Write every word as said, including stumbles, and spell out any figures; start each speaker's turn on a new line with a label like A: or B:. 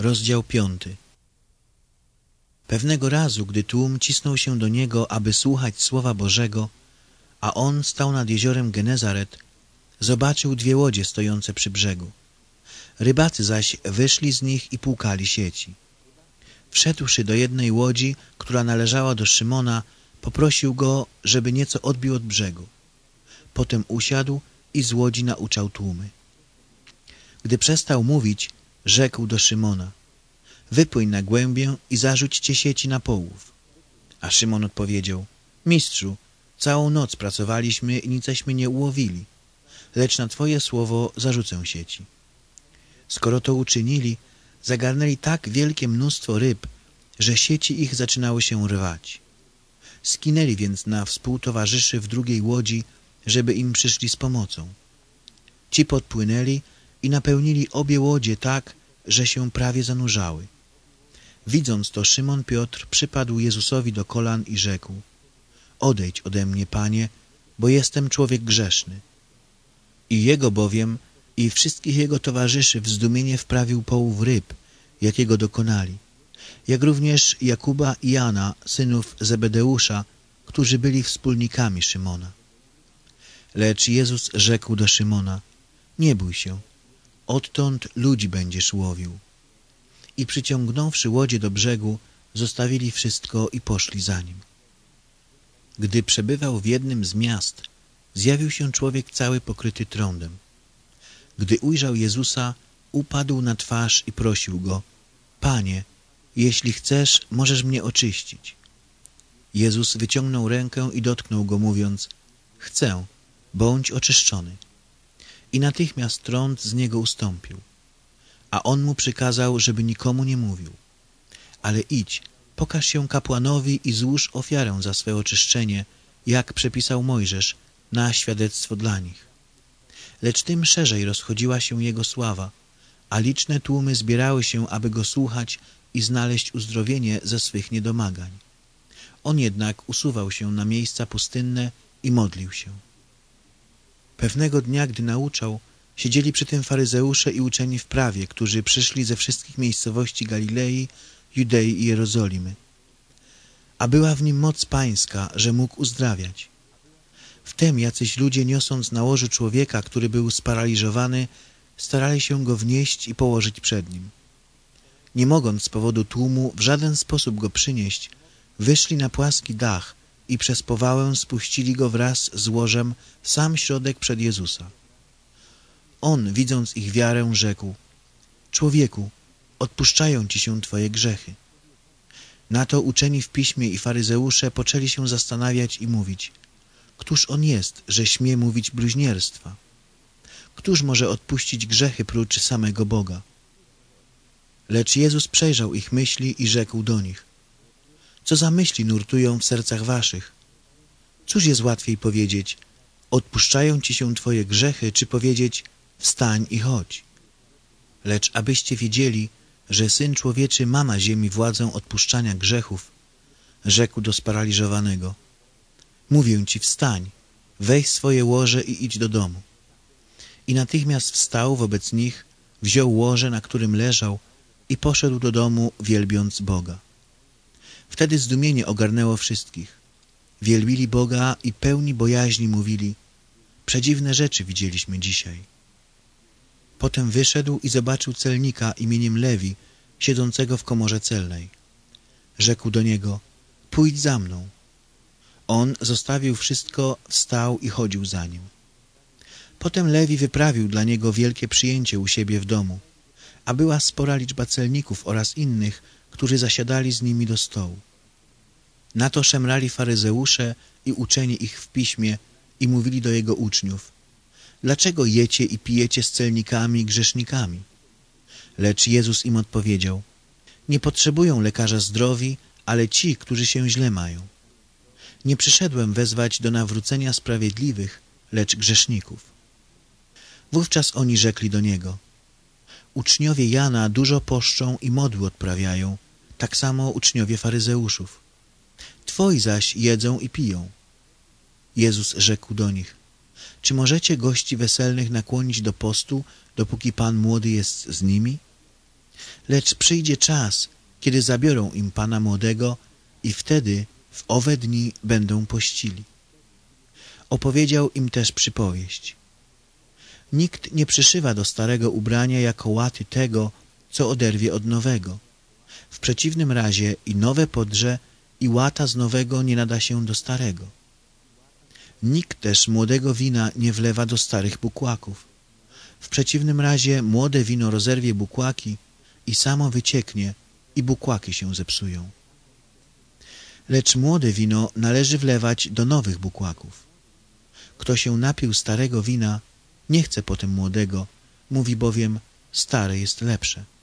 A: Rozdział piąty. Pewnego razu, gdy tłum cisnął się do niego, aby słuchać słowa Bożego, a on stał nad jeziorem Genezaret, zobaczył dwie łodzie stojące przy brzegu. Rybacy zaś wyszli z nich i płukali sieci. Wszedłszy do jednej łodzi, która należała do Szymona, poprosił go, żeby nieco odbił od brzegu. Potem usiadł i z łodzi nauczał tłumy. Gdy przestał mówić, rzekł do Szymona: wypłyń na głębię i zarzućcie sieci na połów. A Szymon odpowiedział: Mistrzu, całą noc pracowaliśmy i niceśmy nie ułowili, lecz na Twoje słowo zarzucę sieci. Skoro to uczynili, zagarnęli tak wielkie mnóstwo ryb, że sieci ich zaczynały się rwać. Skinęli więc na współtowarzyszy w drugiej łodzi, żeby im przyszli z pomocą. Ci podpłynęli i napełnili obie łodzie tak, że się prawie zanurzały. Widząc to, Szymon Piotr przypadł Jezusowi do kolan i rzekł: odejdź ode mnie, Panie, bo jestem człowiek grzeszny. I jego bowiem i wszystkich jego towarzyszy w zdumienie wprawił połów ryb, jakiego dokonali, jak również Jakuba i Jana, synów Zebedeusza, którzy byli wspólnikami Szymona. Lecz Jezus rzekł do Szymona: nie bój się, odtąd ludzi będziesz łowił. I przyciągnąwszy łodzie do brzegu, zostawili wszystko i poszli za nim. Gdy przebywał w jednym z miast, zjawił się człowiek cały pokryty trądem. Gdy ujrzał Jezusa, upadł na twarz i prosił go: Panie, jeśli chcesz, możesz mnie oczyścić. Jezus wyciągnął rękę i dotknął go, mówiąc: chcę, bądź oczyszczony. I natychmiast trąd z niego ustąpił. A on mu przykazał, żeby nikomu nie mówił. Ale idź, pokaż się kapłanowi i złóż ofiarę za swe oczyszczenie, jak przepisał Mojżesz, na świadectwo dla nich. Lecz tym szerzej rozchodziła się jego sława, a liczne tłumy zbierały się, aby go słuchać i znaleźć uzdrowienie ze swych niedomagań. On jednak usuwał się na miejsca pustynne i modlił się. Pewnego dnia, gdy nauczał, siedzieli przy tym faryzeusze i uczeni w prawie, którzy przyszli ze wszystkich miejscowości Galilei, Judei i Jerozolimy. A była w nim moc pańska, że mógł uzdrawiać. Wtem jacyś ludzie, niosąc na łożu człowieka, który był sparaliżowany, starali się go wnieść i położyć przed nim. Nie mogąc z powodu tłumu w żaden sposób go przynieść, wyszli na płaski dach i przez powałę spuścili go wraz z łożem w sam środek przed Jezusa. On, widząc ich wiarę, rzekł: człowieku, odpuszczają ci się twoje grzechy. Na to uczeni w piśmie i faryzeusze poczęli się zastanawiać i mówić: któż on jest, że śmie mówić bluźnierstwa? Któż może odpuścić grzechy prócz samego Boga? Lecz Jezus przejrzał ich myśli i rzekł do nich: co za myśli nurtują w sercach waszych? Cóż jest łatwiej powiedzieć: odpuszczają ci się twoje grzechy, czy powiedzieć: wstań i chodź? Lecz abyście wiedzieli, że Syn Człowieczy ma na ziemi władzę odpuszczania grzechów, rzekł do sparaliżowanego: mówię ci, wstań, weź swoje łoże i idź do domu. I natychmiast wstał wobec nich, wziął łoże, na którym leżał, i poszedł do domu, wielbiąc Boga. Wtedy zdumienie ogarnęło wszystkich. Wielbili Boga i pełni bojaźni mówili: przedziwne rzeczy widzieliśmy dzisiaj. Potem wyszedł i zobaczył celnika imieniem Lewi, siedzącego w komorze celnej. Rzekł do niego: pójdź za mną. On zostawił wszystko, wstał i chodził za nim. Potem Lewi wyprawił dla niego wielkie przyjęcie u siebie w domu, a była spora liczba celników oraz innych, którzy zasiadali z nimi do stołu. Na to szemrali faryzeusze i uczeni ich w piśmie i mówili do jego uczniów: dlaczego jecie i pijecie z celnikami i grzesznikami? Lecz Jezus im odpowiedział: nie potrzebują lekarza zdrowi, ale ci, którzy się źle mają. Nie przyszedłem wezwać do nawrócenia sprawiedliwych, lecz grzeszników. Wówczas oni rzekli do niego: uczniowie Jana dużo poszczą i modły odprawiają, tak samo uczniowie faryzeuszów. Twoi zaś jedzą i piją. Jezus rzekł do nich: czy możecie gości weselnych nakłonić do postu, dopóki pan młody jest z nimi? Lecz przyjdzie czas, kiedy zabiorą im Pana młodego i wtedy w owe dni będą pościli. Opowiedział im też przypowieść. Nikt nie przyszywa do starego ubrania jako łaty tego, co oderwie od nowego. W przeciwnym razie i nowe podrze, i łata z nowego nie nada się do starego. Nikt też młodego wina nie wlewa do starych bukłaków. W przeciwnym razie młode wino rozerwie bukłaki i samo wycieknie i bukłaki się zepsują. Lecz młode wino należy wlewać do nowych bukłaków. Kto się napił starego wina, nie chce potem młodego, mówi bowiem, stare jest lepsze.